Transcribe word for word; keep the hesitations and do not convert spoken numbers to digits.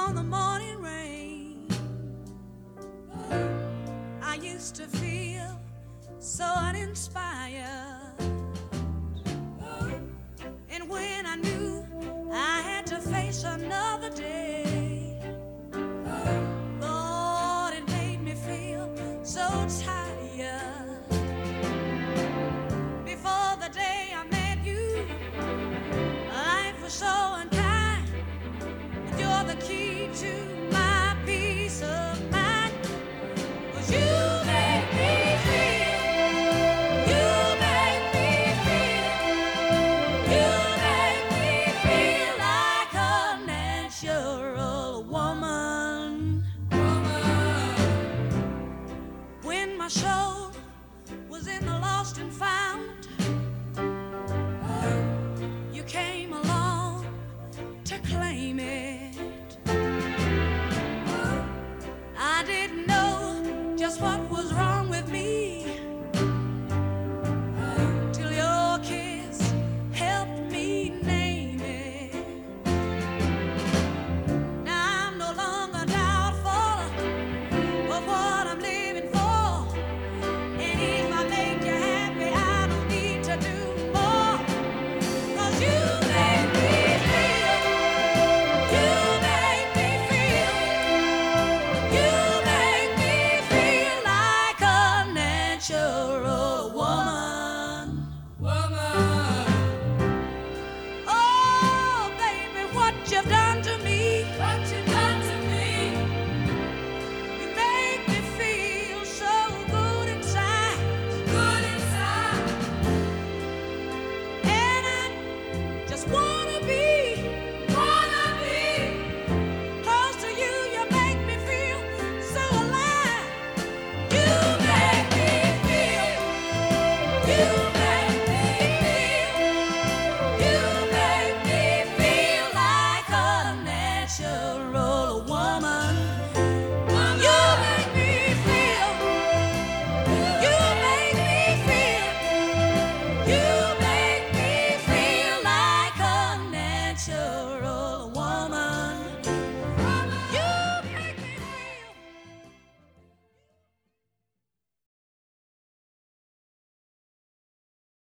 on the morning rain. I used to feel so uninspired, and when I knew I had to face another day, Lord, it made me feel so tired. Before the day I met you, life was so unkind, and you're the key to my peace of mind. 'Cause you make me feel, you make me feel, you make me feel like a natural woman. Woman. When my soul was in the lost and found, you came along to claim it. I didn't know just what was wrong with me till your kiss helped me name it. Now I'm no longer doubtful of what I'm living for, and if I make you happy, I don't need to do more. 'Cause you make me feel, you make me feel, you make me feel like a natural woman. Woman. Oh, baby, what you've done to me, what you've done to me. You make me feel so good inside, good inside. And I just wanna be, wanna be close to you. You make me feel so alive. You make me feel, you make me feel, you make me feel like a natural woman. You make me feel, you make me feel, you make me feel like a natural